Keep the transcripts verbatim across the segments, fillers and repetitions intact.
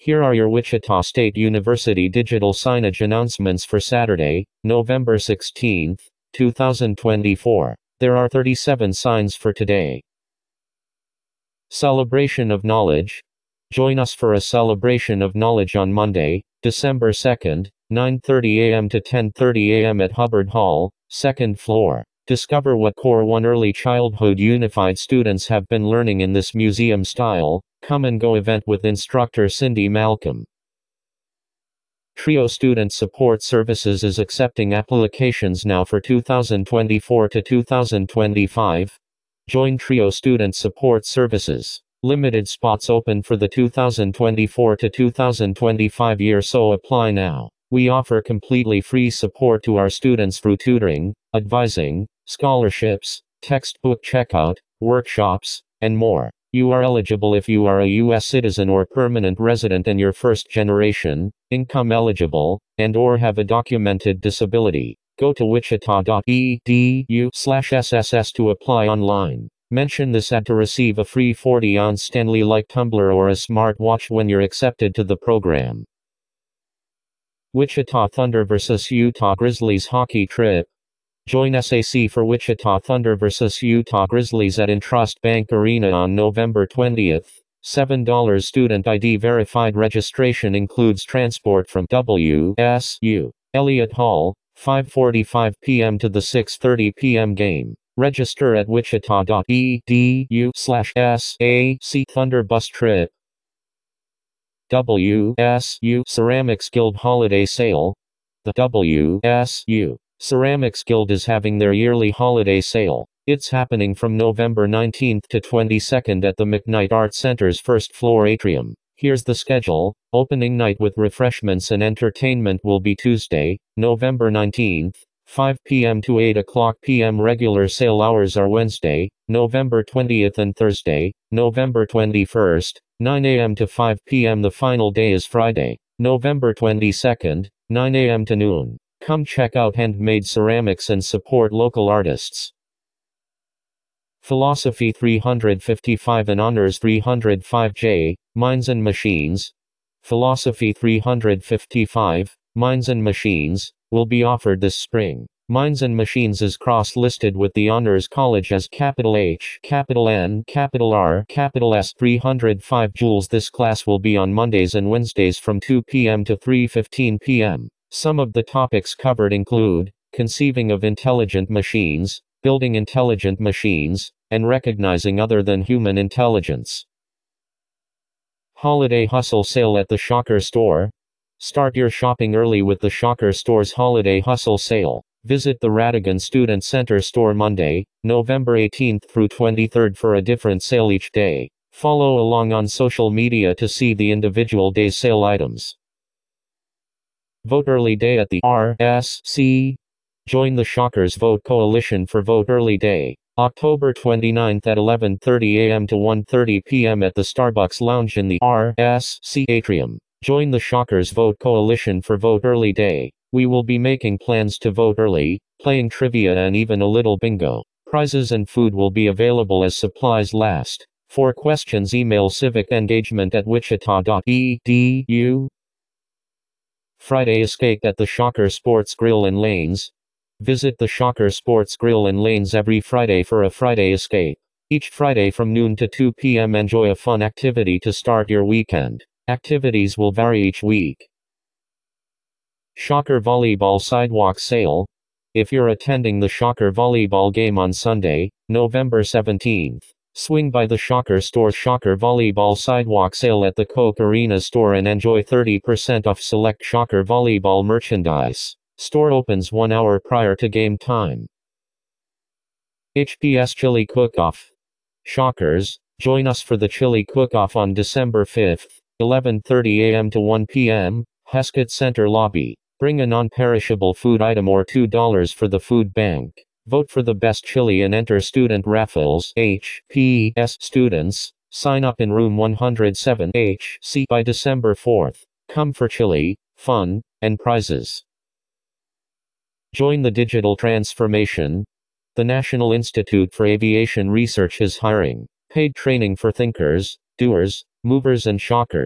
Here are your Wichita State University digital signage announcements for Saturday, November sixteenth, two thousand twenty-four. There are thirty-seven signs for today. Celebration of Knowledge. Join us for a celebration of knowledge on Monday, December second, nine thirty a m to ten thirty a m at Hubbard Hall, second floor. Discover what Core one Early Childhood Unified students have been learning in this museum-style, come-and-go event with instructor Cindy Malcolm. Trio Student Support Services is accepting applications now for two thousand twenty-four to two thousand twenty-five. Join Trio Student Support Services. Limited spots open for the two thousand twenty-four to two thousand twenty-five year, so apply now. We offer completely free support to our students through tutoring, advising, scholarships, textbook checkout, workshops, and more. You are eligible if you are a U S citizen or permanent resident and you're first generation, income eligible, and or have a documented disability. Go to wichita dot e d u slash S S S to apply online. Mention this ad to receive a free forty ounce Stanley Light tumbler or a smartwatch when you're accepted to the program. Wichita Thunder versus Utah Grizzlies hockey trip. Join S A C for Wichita Thunder versus Utah Grizzlies at Intrust Bank Arena on November twentieth. seven dollars student I D verified registration includes transport from W S U Elliott Hall, five forty-five p m to the six thirty p m game. Register at wichita dot e d u slash S A C Thunder bus trip. W S U Ceramics Guild Holiday Sale. The W S U Ceramics Guild is having their yearly holiday sale. It's happening from November nineteenth to twenty-second at the McKnight Arts Center's first floor atrium. Here's the schedule. Opening night with refreshments and entertainment will be Tuesday, November nineteenth, five p m to eight o'clock p m Regular sale hours are Wednesday, November twentieth and Thursday, November twenty-first, nine a m to five p m The final day is Friday, November twenty-second, nine a m to noon. Come check out handmade ceramics and support local artists. Philosophy three fifty-five and Honors three oh five J, Minds and Machines. Philosophy three fifty-five, Minds and Machines, will be offered this spring. Minds and Machines is cross-listed with the Honors College as capital H, capital N, capital R, capital S three oh five joules. This class will be on Mondays and Wednesdays from two p m to three fifteen p m Some of the topics covered include conceiving of intelligent machines, building intelligent machines, and recognizing other than human intelligence. Holiday Hustle Sale at the Shocker Store. Start your shopping early with the Shocker Store's Holiday Hustle Sale. Visit the Radigan Student Center store Monday, November eighteenth through twenty-third for a different sale each day. Follow along on social media to see the individual day sale items. Vote Early Day at the R S C. Join the Shockers Vote Coalition for Vote Early Day, October twenty-ninth at eleven thirty a m to one thirty p m at the Starbucks Lounge in the R S C atrium. Join the Shockers Vote Coalition for Vote Early Day. We will be making plans to vote early, playing trivia and even a little bingo. Prizes and food will be available as supplies last. For questions, email civicengagement at wichita dot e d u. Friday Escape at the Shocker Sports Grill and Lanes. Visit the Shocker Sports Grill and Lanes every Friday for a Friday Escape. Each Friday from noon to two p m enjoy a fun activity to start your weekend. Activities will vary each week. Shocker Volleyball Sidewalk Sale. If you're attending the Shocker Volleyball game on Sunday, November seventeenth, swing by the Shocker Store's Shocker Volleyball Sidewalk Sale at the Coke Arena store and enjoy thirty percent off select Shocker Volleyball merchandise. Store opens one hour prior to game time. H P S Chili Cook-Off. Shockers, join us for the Chili Cook-Off on December fifth, eleven thirty a m to one p m, Heskett Center Lobby. Bring a non-perishable food item or two dollars for the food bank. Vote for the best chili and enter student raffles. H P S students, sign up in room one oh seven H C by December fourth. Come for chili, fun, and prizes. Join the digital transformation. The National Institute for Aviation Research is hiring paid training for thinkers, doers, movers and shockers.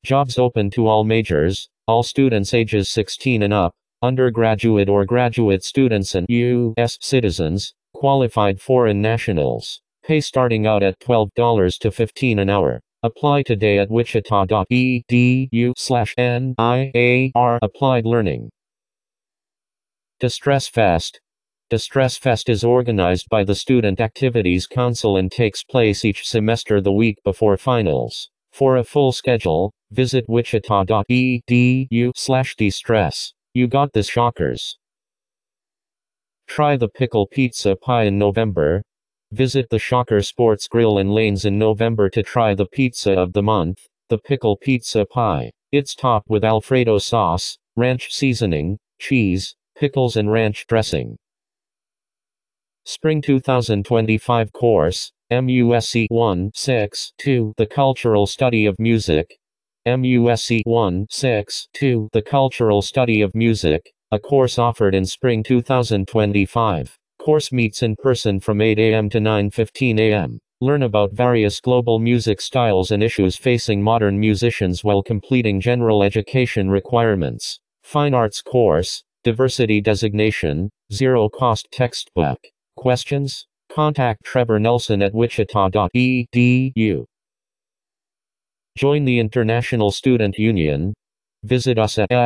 Jobs open to all majors, all students ages sixteen and up, undergraduate or graduate students and U S citizens, qualified foreign nationals. Pay starting out at twelve dollars to fifteen dollars an hour. Apply today at wichita.edu slash NIAR Applied Learning. Distress Fest. Distress Fest is organized by the Student Activities Council and takes place each semester the week before finals. For a full schedule, visit wichita.edu slash distress. You got this, shockers. Try the pickle pizza pie in November. Visit the Shocker Sports Grill in Lanes in November to try the pizza of the month, the pickle pizza pie. It's topped with Alfredo sauce, ranch seasoning, cheese, pickles and ranch dressing. Spring two thousand twenty-five course, M U S C one six two The Cultural Study of Music. M U S C one six two The Cultural Study of Music, a course offered in spring two thousand twenty-five. Course meets in person from eight a m to nine fifteen a m Learn about various global music styles and issues facing modern musicians while completing general education requirements. Fine Arts course, diversity designation, zero cost textbook. Questions? Contact Trevor Nelson at wichita.edu. Join the International Student Union. Visit us at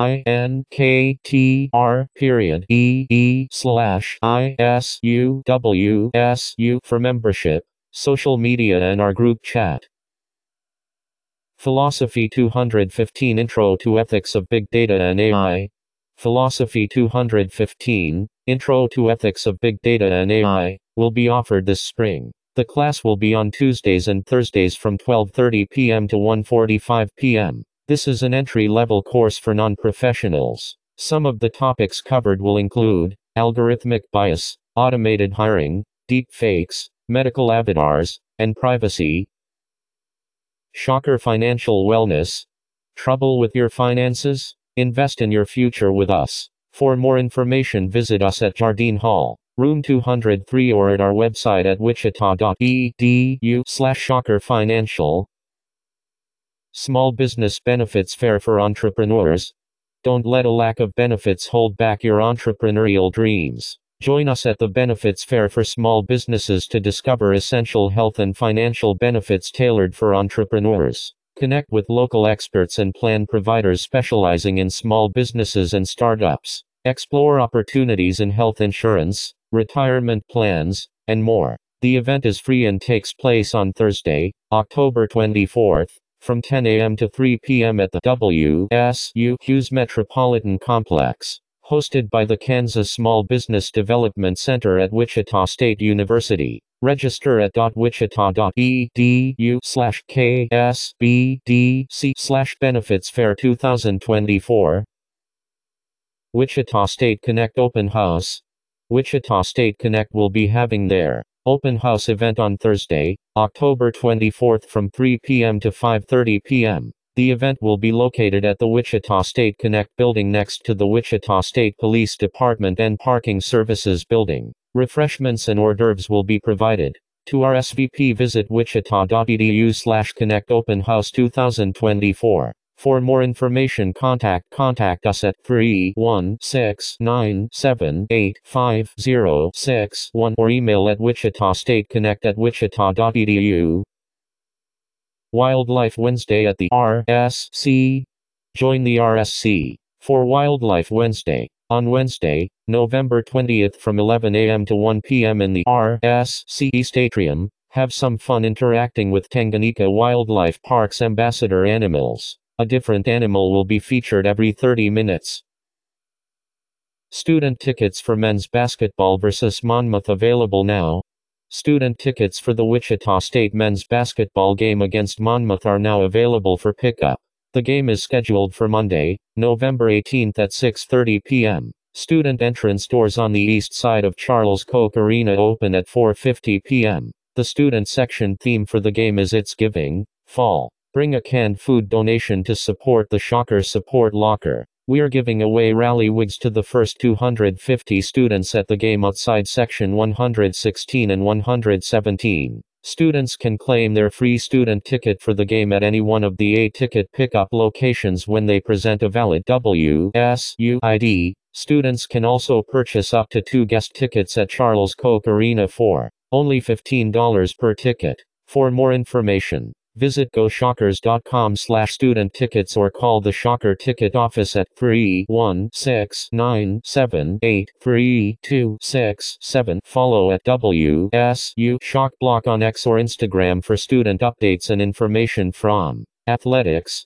linktr period ee slash isuwsu for membership, social media and our group chat. Philosophy two fifteen Intro to Ethics of Big Data and A I. Philosophy two fifteen, Intro to Ethics of Big Data and A I, will be offered this spring. The class will be on Tuesdays and Thursdays from twelve thirty p m to one forty-five p m This is an entry-level course for non-professionals. Some of the topics covered will include algorithmic bias, automated hiring, deepfakes, medical avatars, and privacy. Shocker Financial Wellness. Trouble with your finances? Invest in your future with us. For more information, visit us at Jardine Hall, room two hundred three, or at our website at wichita.edu slash shocker financial. Small Business Benefits Fair for Entrepreneurs. Don't let a lack of benefits hold back your entrepreneurial dreams. Join us at the Benefits Fair for small businesses to discover essential health and financial benefits tailored for entrepreneurs. Connect with local experts and plan providers specializing in small businesses and startups. Explore opportunities in health insurance, retirement plans, and more. The event is free and takes place on Thursday, October twenty-fourth, from ten a m to three p m at the W S U Hughes Metropolitan Complex, hosted by the Kansas Small Business Development Center at Wichita State University. Register at .wichita.edu slash ksbdc slash benefits fair two thousand twenty-four. Wichita State Connect Open House. Wichita State Connect will be having their open house event on Thursday, October twenty-fourth from three p m to five thirty p m The event will be located at the Wichita State Connect building next to the Wichita State Police Department and Parking Services building. Refreshments and hors d'oeuvres will be provided. To R S V P, visit wichita.edu slash connect open house two thousand twenty-four. For more information, contact contact us at three one six nine seven eight five zero six one or email at wichitastateconnect at wichita.edu. Wildlife Wednesday at the R S C. Join the R S C for Wildlife Wednesday on Wednesday, November twentieth from eleven a m to one p m in the R S C East Atrium. Have some fun interacting with Tanganyika Wildlife Park's ambassador animals. A different animal will be featured every thirty minutes. Student tickets for men's basketball versus Monmouth available now. Student tickets for the Wichita State men's basketball game against Monmouth are now available for pickup. The game is scheduled for Monday, November eighteenth at six thirty p m Student entrance doors on the east side of Charles Koch Arena open at four fifty p m The student section theme for the game is It's Giving, Fall. Bring a canned food donation to support the Shocker Support Locker. We are giving away rally wigs to the first two hundred fifty students at the game outside section one hundred sixteen and one hundred seventeen. Students can claim their free student ticket for the game at any one of the eight ticket pickup locations when they present a valid W S U I D. Students can also purchase up to two guest tickets at Charles Koch Arena for only fifteen dollars per ticket. For more information, visit go shockers dot com slash student tickets or call the Shocker Ticket office at three one six nine seven eight three two six seven. Follow at W S U Shock Block on X or Instagram for student updates and information from athletics.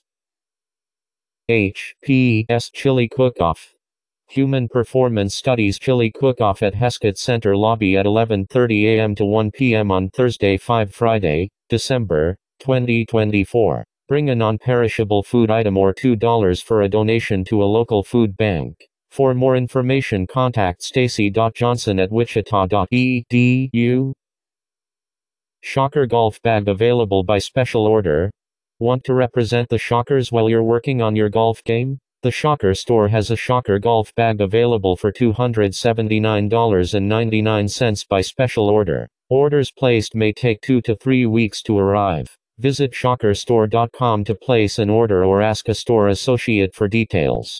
H P S Chili Cook-Off. Human Performance Studies Chili Cook-Off at Heskett Center Lobby at eleven thirty a m to one p m on Thursday five Friday, December twenty twenty-four. Bring a non-perishable food item or two dollars for a donation to a local food bank. For more information contact stacy dot johnson at wichita dot e d u. Shocker Golf Bag available by special order. Want to represent the Shockers while you're working on your golf game? The Shocker store has a Shocker Golf Bag available for two hundred seventy-nine dollars and ninety-nine cents by special order. Orders placed may take two to three weeks to arrive. Visit shocker store dot com to place an order or ask a store associate for details.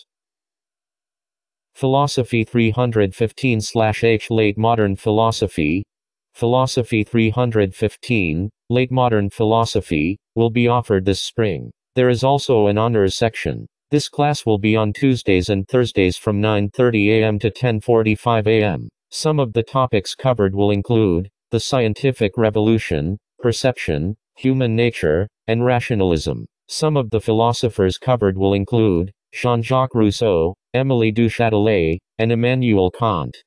Philosophy three fifteen H Late Modern Philosophy. Philosophy three fifteen, Late Modern Philosophy, will be offered this spring. There is also an honors section. This class will be on Tuesdays and Thursdays from nine thirty a m to ten forty-five a m Some of the topics covered will include the scientific revolution, perception, human nature, and rationalism. Some of the philosophers covered will include Jean-Jacques Rousseau, Émilie du Châtelet, and Immanuel Kant.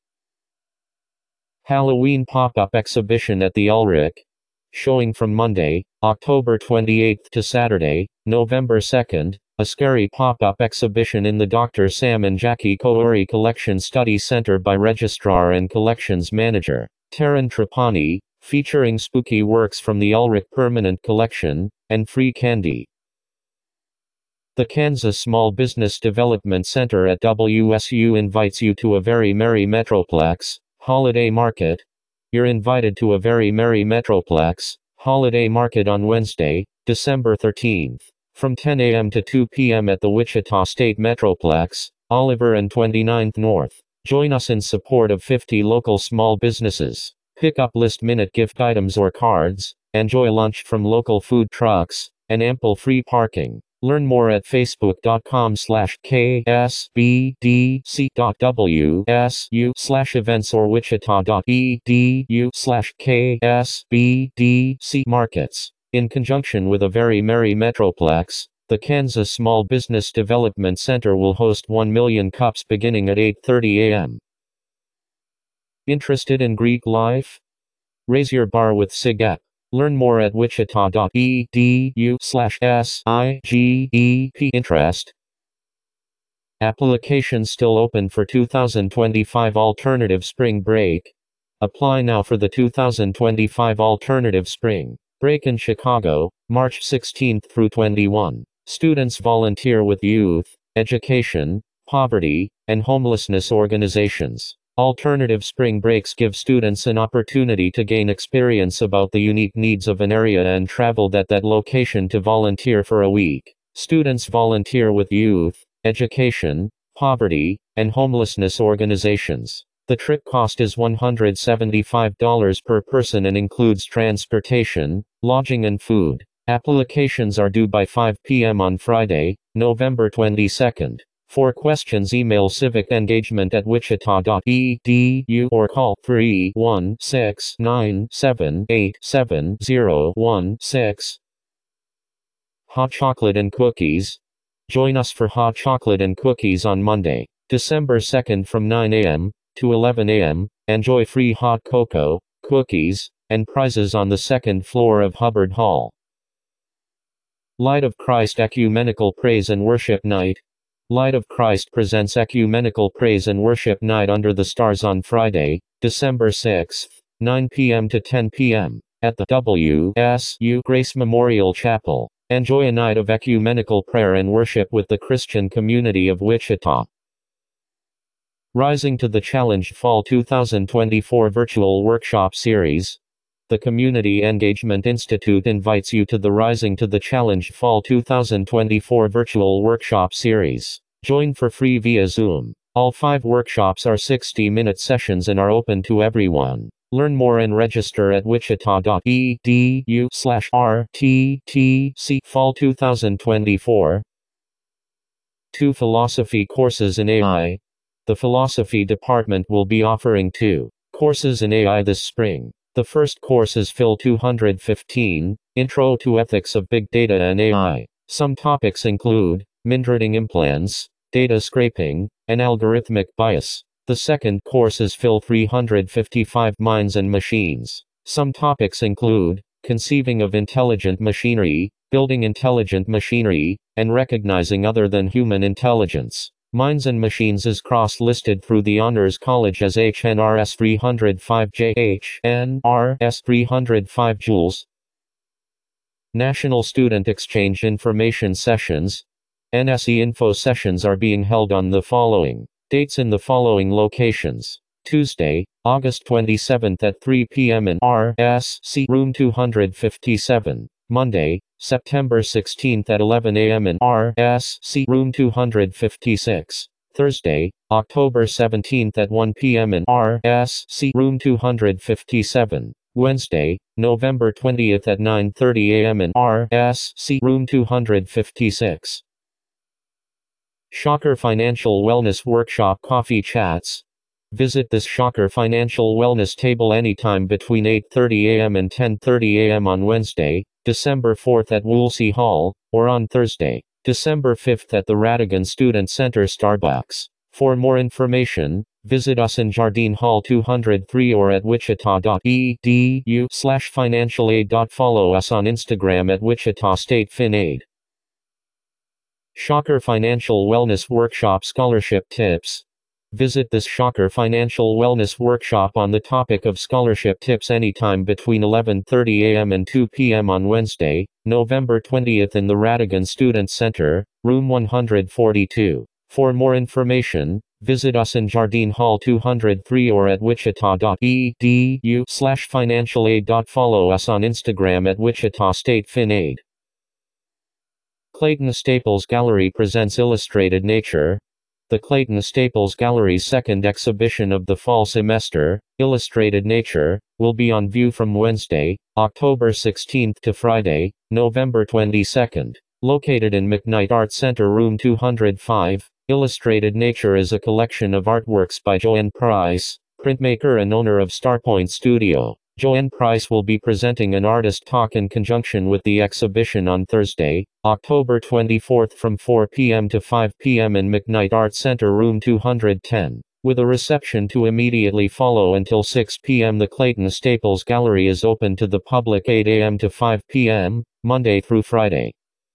Halloween pop-up exhibition at the Ulrich. Showing from Monday, October twenty-eighth to Saturday, November second, a scary pop-up exhibition in the Doctor Sam and Jackie Kouri Collection Study Center by Registrar and Collections Manager Taran Trapani, featuring spooky works from the Ulrich Permanent Collection, and free candy. The Kansas Small Business Development Center at W S U invites you to a Very Merry Metroplex Holiday Market. You're invited to a Very Merry Metroplex Holiday Market on Wednesday, December thirteenth, from ten a m to two p m at the Wichita State Metroplex, Oliver and twenty-ninth North. Join us in support of fifty local small businesses. Pick up last-minute gift items or cards, enjoy lunch from local food trucks, and ample free parking. Learn more at facebook dot com slash k s b d c dot w s u slash events or wichita dot e d u slash k s b d c markets. In conjunction with a Very Merry Metroplex, the Kansas Small Business Development Center will host one million cups beginning at eight thirty a m Interested in Greek life? Raise your bar with SIGEP. Learn more at wichita dot e d u slash s i g e p interest. Applications still open for two thousand twenty-five Alternative Spring Break. Apply now for the two thousand twenty-five Alternative Spring Break in Chicago, March sixteenth through twenty-first. Students volunteer with youth, education, poverty, and homelessness organizations. Alternative Spring Breaks give students an opportunity to gain experience about the unique needs of an area and travel at that location to volunteer for a week. Students volunteer with youth, education, poverty, and homelessness organizations. The trip cost is one hundred seventy-five dollars per person and includes transportation, lodging and food. Applications are due by five p m on Friday, November twenty-second. For questions email civicengagement at wichita dot e d u or call three one six nine seven eight seven zero one six. Hot chocolate and cookies. Join us for hot chocolate and cookies on Monday, December second from nine a m to eleven a m Enjoy free hot cocoa, cookies, and prizes on the second floor of Hubbard Hall. Light of Christ Ecumenical Praise and Worship Night. Light of Christ presents Ecumenical Praise and Worship Night under the stars on Friday, December sixth, nine p m to ten p m at the W S U Grace Memorial Chapel. Enjoy a night of ecumenical prayer and worship with the Christian community of Wichita. Rising to the Challenge Fall two thousand twenty-four Virtual Workshop Series. The Community Engagement Institute invites you to the Rising to the Challenge Fall two thousand twenty-four virtual workshop series. Join for free via Zoom. All five workshops are sixty-minute sessions and are open to everyone. Learn more and register at wichita.edu slash RTTC Fall two thousand twenty-four. Two philosophy courses in A I. The philosophy department will be offering two courses in A I this spring. The first course is Phil two hundred fifteen, Intro to Ethics of Big Data and A I. Some topics include Mindreading implants, data scraping, and algorithmic bias. The second course is Phil three hundred fifty-five, Minds and Machines. Some topics include Conceiving of Intelligent Machinery, Building Intelligent Machinery, and Recognizing Other Than Human Intelligence. Minds and Machines is cross-listed through the Honors College as H N R S three oh five J H N R S three oh five Joules. National Student Exchange Information Sessions. N S E Info sessions are being held on the following dates in the following locations. Tuesday, August twenty-seventh at three p m in R S C Room two hundred fifty-seven. Monday, September sixteenth at eleven a m in R S C Room two hundred fifty-six. Thursday, October seventeenth at one p m in R S C Room two hundred fifty-seven. Wednesday, November twentieth at nine thirty a m in R S C Room two hundred fifty-six. Shocker Financial Wellness Workshop Coffee Chats. Visit this Shocker Financial Wellness table anytime between eight thirty a m and ten thirty a m on Wednesday, December fourth at Woolsey Hall, or on Thursday, December fifth at the Radigan Student Center Starbucks. For more information, visit us in Jardine Hall two oh three or at wichita.edu slash financial aid. Follow us on Instagram at Wichita State FinAid. Shocker Financial Wellness Workshop Scholarship Tips. Visit this Shocker Financial Wellness Workshop on the topic of scholarship tips anytime between eleven thirty a m and two p m on Wednesday, November twentieth in the Radigan Student Center, Room one hundred forty-two. For more information, visit us in Jardine Hall two oh three or at wichita.edu slash financial aid. Follow us on Instagram at Wichita State FinAid. Clayton Staples Gallery presents Illustrated Nature. The Clayton Staples Gallery's second exhibition of the fall semester, Illustrated Nature, will be on view from Wednesday, October sixteenth to Friday, November twenty-second. Located in McKnight Art Center Room two oh five, Illustrated Nature is a collection of artworks by Joanne Price, printmaker and owner of Starpoint Studio. Joanne Price will be presenting an artist talk in conjunction with the exhibition on Thursday, October twenty-fourth from four p m to five p m in McKnight Art Center Room two ten, with a reception to immediately follow until six p m The Clayton Staples Gallery is open to the public eight a m to five p m, Monday through Friday.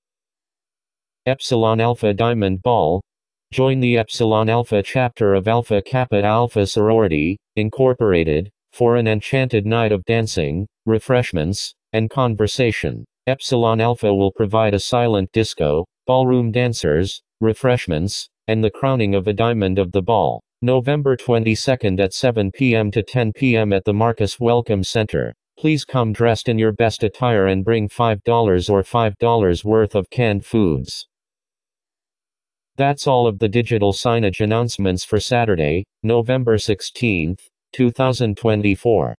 Epsilon Alpha Diamond Ball. Join the Epsilon Alpha chapter of Alpha Kappa Alpha Sorority, Incorporated, for an enchanted night of dancing, refreshments, and conversation. Epsilon Alpha will provide a silent disco, ballroom dancers, refreshments, and the crowning of a diamond of the ball. November twenty-second at seven p m to ten p m at the Marcus Welcome Center. Please come dressed in your best attire and bring five dollars or five dollars worth of canned foods. That's all of the digital signage announcements for Saturday, November sixteenth, two thousand twenty-four.